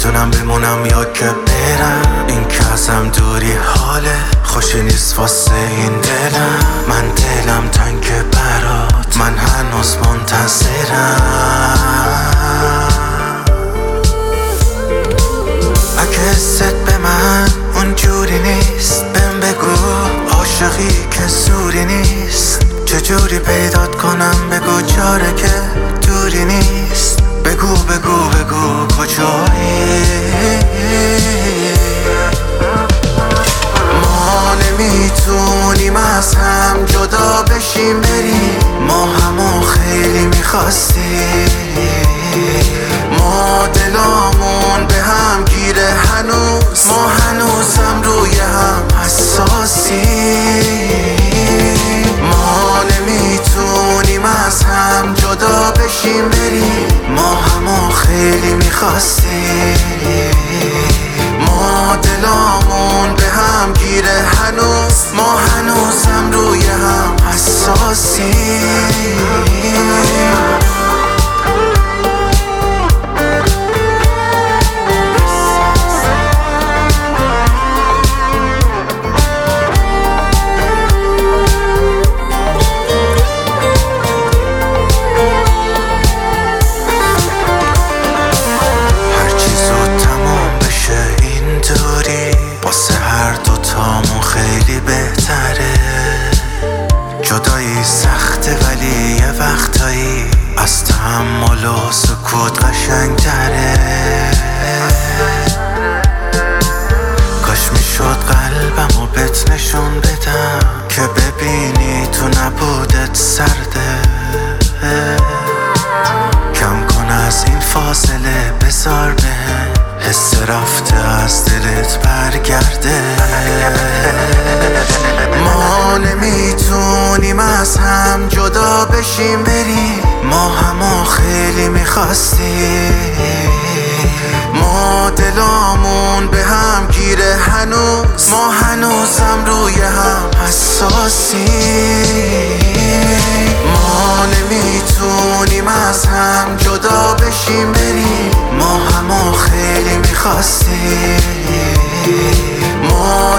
نمیدونم بمونم یا که برم. این که ازم دوری حاله خوشی نیست واسه این دلم. من دلم تنگ برات، من هنوز منتظرم. اگه حست به من اونجوری نیست بهم بگو، عاشقی که زوری نیست. چجوری پیدات کنم بگو، چاره که دوری نیست. بگو بگو بگو کجایی. ما نمیتونیم از هم جدا بشیم بریم، ما همو خیلی میخواستیم. ما دلامون به هم گیره هنوز، ما هنوزم روی هم حساسیم. ما نمیتونیم از هم جدا بشیم بریم، ما همو خیلی میخواستیم. ما دلامون به هم گیره هنوز، ما هنوزم روی هم حساسیم. خیلی بهتره جدایی سخته، ولی یه وقتایی از تحمل و سکوت قشنگ تره. کاش میشد قلبمو بهت نشون بدم که ببینی تو نبودت سرده. کم کن از این فاصله بذار بهم حس رفته از دلت برگرده. ما نمیتونیم از هم جدا بشیم بریم، ما همو خیلی میخواستیم. ما دلامون به هم گیره هنوز، ما هنوزم روی هم حساسیم. ما نمیتونیم از هم جدا بشیم بریم، ما همو خیلی میخواستیم. ما